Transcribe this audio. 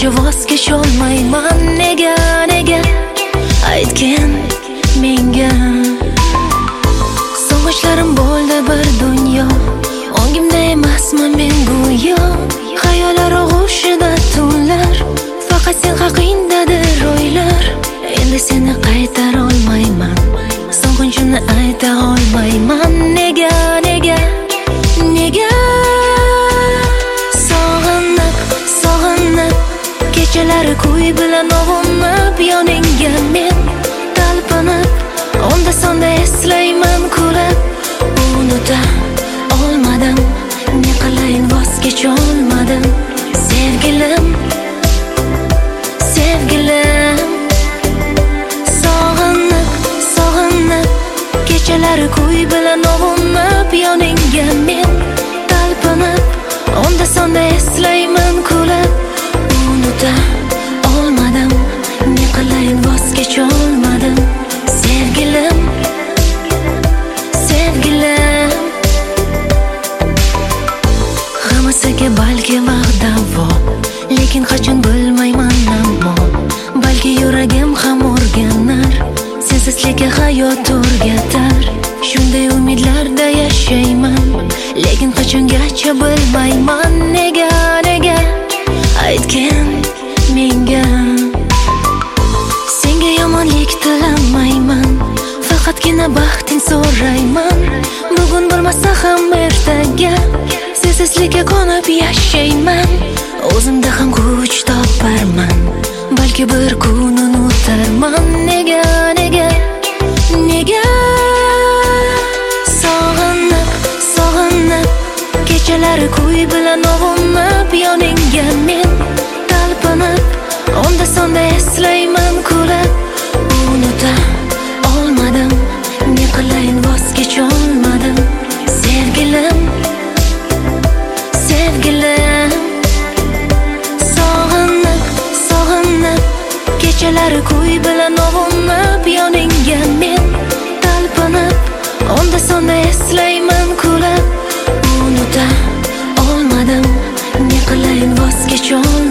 kecha voz kecholmayman. Nega aytgin menga. Sog'ishlarim bo'ldi bir dunyo, ongimda emasman men go'yo. Xayollar og'ushida tunlar, faqat sen haqingdadir o'ylar. Endi seni qaytara olmayman, sog'inchimni ayta olmayman. Nega sog'inib kechalari kuy bilan ovunib yoningga men talpinib, onda sonda eslayman kulib. Unuta olmadim, ne qilayin voz kecholmadim. Sevgilim sog'inib kechalari kuy bilan ovunib yoningga men talpinib, onda sonda eslayman kulib. Unuta olmadim, ne qilayin voz kecholmadim. Sevgilim hammasiga balki vaqtim bor, lekin qachon bilmayman ammo. Balki yuragim ham o'rganar, sensizlikka hayot o'rgatar. Shunday umidlarda yashayman, lekin qachongacha bilmayman. Nega aytgin menga. Senga yomonlik tilamayman, faqatgina baxting so'rayman. Bugun bo'lmasa ham ertaga sensizlikka ko'nib yashayman. O'zimda ham kuch toparman, balki bir kun unutarman. Nega sog'inib kechalari kuy bilan ovunib yoningga men talpinib, onda sonda eslayman kulib. Unuta olmadim, ne qilayin voz kecholmadim. Sevgilim sog'inib kechalari kuy bilan ovunib yoningga men talpinib, onda sonda eslayman kulib. Unuta olmadim, ne qilayin voz kecholmadim.